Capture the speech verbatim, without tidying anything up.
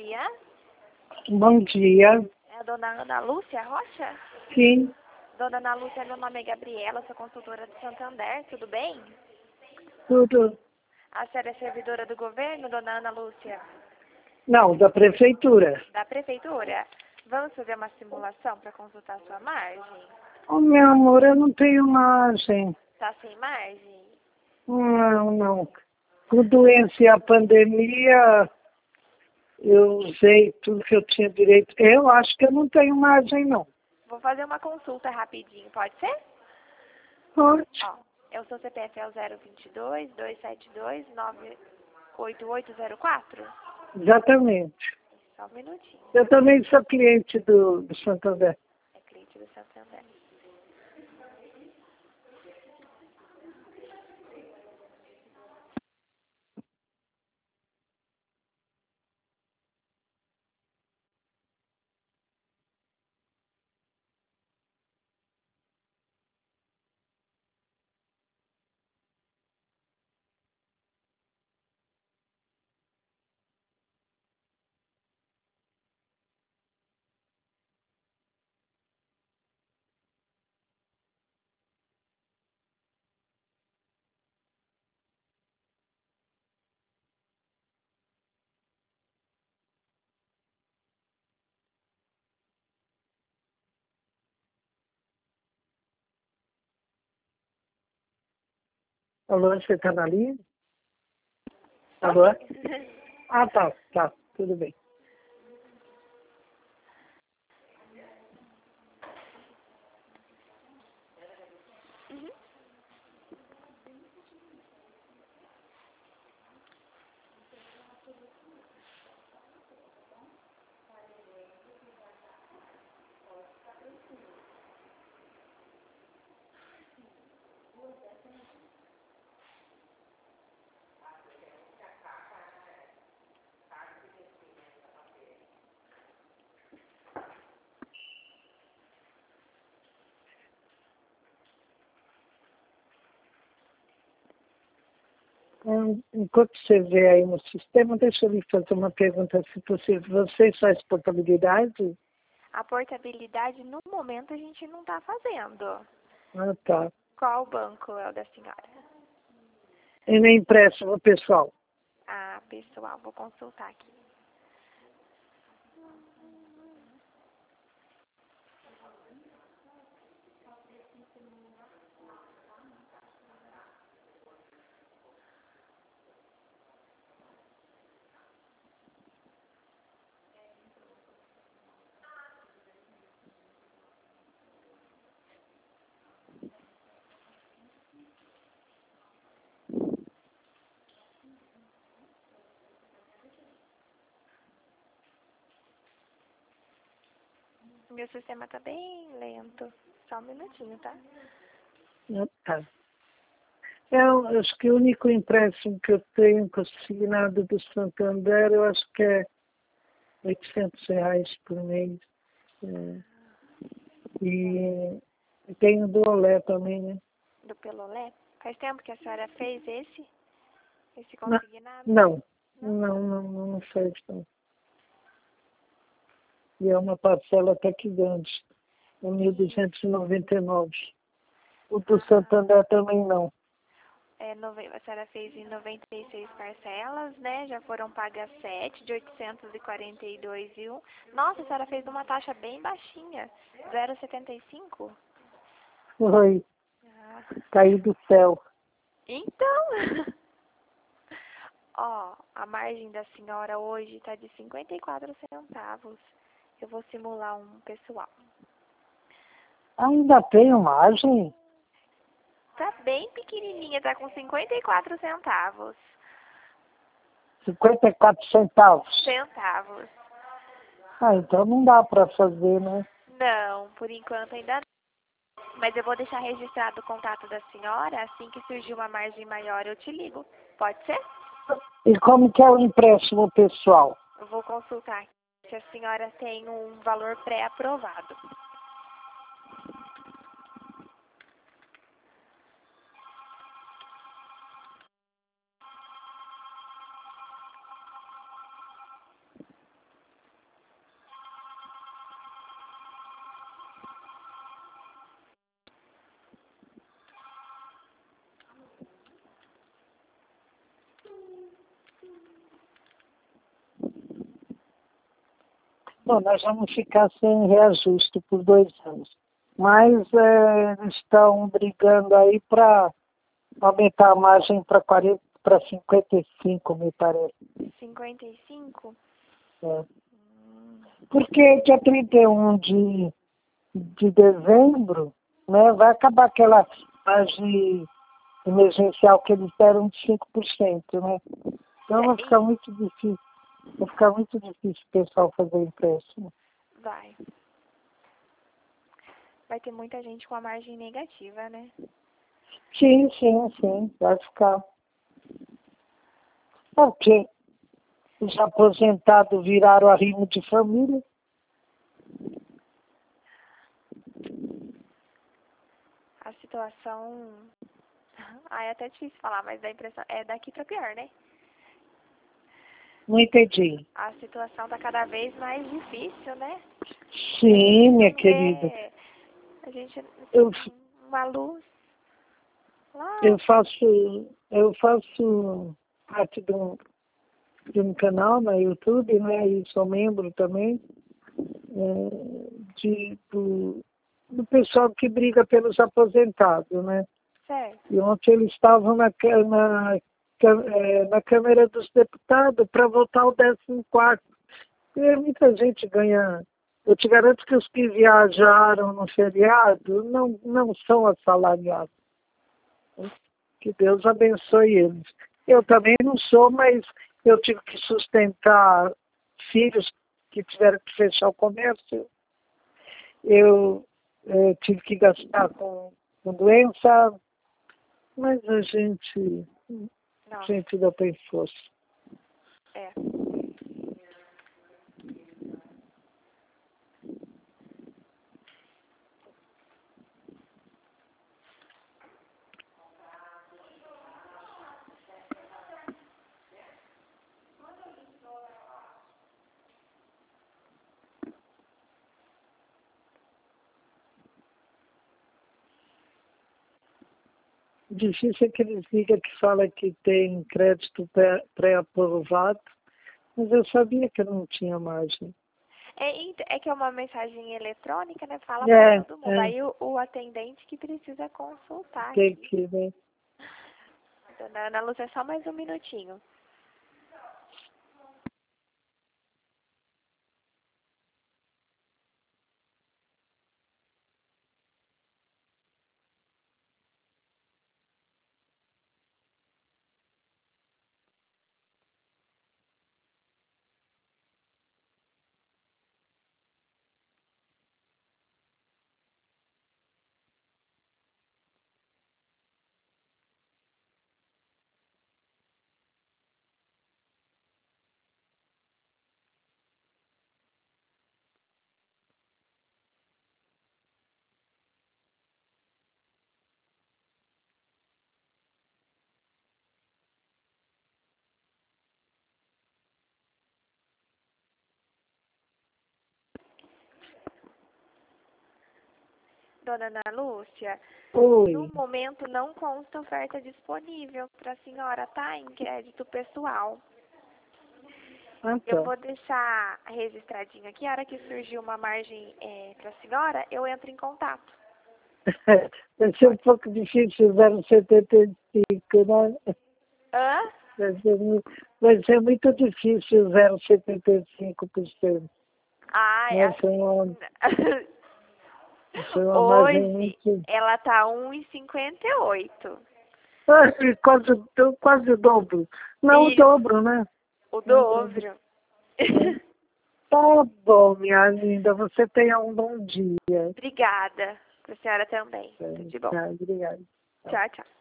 dia. Bom dia. É a dona Ana Lúcia Rocha? Sim, Dona Ana Lúcia, meu nome é Gabriela, sou consultora de Santander, tudo bem? tudo. A senhora é servidora do governo, dona Ana Lúcia? Não, da prefeitura. Da prefeitura? Vamos fazer uma simulação para consultar a sua margem? Oh, meu amor, eu não tenho margem. Tá sem margem? Não, não. Com doença e a pandemia, eu usei tudo que eu tinha direito. Eu acho que eu não tenho margem, não. Vou fazer uma consulta rapidinho, pode ser? Pode. Ó, eu sou C P F é o zero vinte e dois, duzentos e setenta e dois, nove oito oito zero quatro? Exatamente. Só um minutinho. Eu também sou cliente do, do Santander. É cliente do Santander. Alô, você está na linha? Tô Alô? sim. Ah, tá, tá. Tudo bem. Uhum. Hum, Enquanto você vê aí no sistema, deixa eu lhe fazer uma pergunta, se possível. Vocês fazem portabilidade? A portabilidade, no momento, a gente não tá fazendo. Ah, tá. Qual banco é o da senhora? E nem empréstimo, pessoal. Ah, pessoal, vou consultar aqui. Meu sistema tá bem lento. Só um minutinho, tá? Ah, tá. Eu acho que o único empréstimo que eu tenho consignado do Santander, eu acho que é oitocentos reais por mês. É. E e tenho do Olé também, né? Do Pelolé. Faz tempo que a senhora fez esse? Esse Não, consignado? não, Não? não, não, não, não fez, não. E é uma parcela até que grande. É mil duzentos e noventa e nove. O do Ah, Santander também não. é, nove... a senhora fez em noventa e seis parcelas, né? Já foram pagas sete, de oitocentos e quarenta e dois e um. Nossa, a senhora fez uma taxa bem baixinha. zero vírgula setenta e cinco? Foi, Ah. caiu do céu. Então, ó, a margem da senhora hoje está de cinquenta e quatro centavos. Eu vou simular um pessoal. Ainda tenho margem? Tá bem pequenininha, tá com cinquenta e quatro centavos. cinquenta e quatro centavos. Centavos. Ah, então não dá para fazer, né? Não, por enquanto ainda não. Mas eu vou deixar registrado o contato da senhora. Assim que surgir uma margem maior, eu te ligo. Pode ser? E como que é o empréstimo pessoal? Eu vou consultar se a senhora tem um valor pré-aprovado. Bom, nós vamos ficar sem reajuste por dois anos. Mas é, eles estão brigando aí para aumentar a margem para quarenta, para cinquenta e cinco, me parece. cinquenta e cinco? É. Porque dia trinta e um de, de dezembro, né, vai acabar aquela margem emergencial que eles deram de cinco por cento, né? Então vai ficar muito difícil, vai ficar muito difícil o pessoal fazer empréstimo. Vai. Vai ter muita gente com a margem negativa, né? Sim, sim, sim, vai ficar. Porque os aposentados viraram arrimo de família. A situação... Ah, é até difícil falar, mas dá a impressão... É daqui pra pior, né? Não entendi. A situação tá cada vez mais difícil, né? Sim, minha Vê, querida. a gente Eu, uma luz lá. eu faço, eu faço parte de um, de um canal no YouTube, né? E sou membro também é, de, do, do pessoal que briga pelos aposentados, né? Certo. E ontem eles estavam na, na, na Câmara dos Deputados para votar o décimo quarto. E muita gente ganha. Eu te garanto que os que viajaram no feriado não, não são assalariados. Que Deus abençoe eles. Eu também não sou, mas eu tive que sustentar filhos que tiveram que fechar o comércio. Eu eh, tive que gastar com, com doença, mas a gente, a gente deu bem força. É. Difícil é que eles digam que fala que tem crédito pré-aprovado, mas eu sabia que não tinha margem. É, é que é uma mensagem eletrônica, né? Fala É, para todo mundo. é. Aí o, o atendente que precisa consultar. Tem Aqui. que, né? Dona Ana Lúcia, só mais um minutinho. Dona Ana Lúcia, Oi. no momento não consta oferta disponível para a senhora, tá? Em crédito pessoal. Ah, tá. Eu vou deixar registradinho aqui. A hora que surgir uma margem é, para a senhora, eu entro em contato. Vai ser um pouco difícil zero vírgula setenta e cinco, né? Hã? Vai ser, muito, vai ser muito difícil zero vírgula setenta e cinco por cento. Ah, é Essa é uma, assim. essa é uma margem Hoje, muito... ela tá um e cinquenta e oito. Ah, quase, quase o dobro. Não o Isso, dobro, né? o dobro. Tá bom, minha linda. Você tenha um bom dia. Obrigada. Pra senhora também. É, Tudo de bom. tá, obrigada. Tchau, tchau.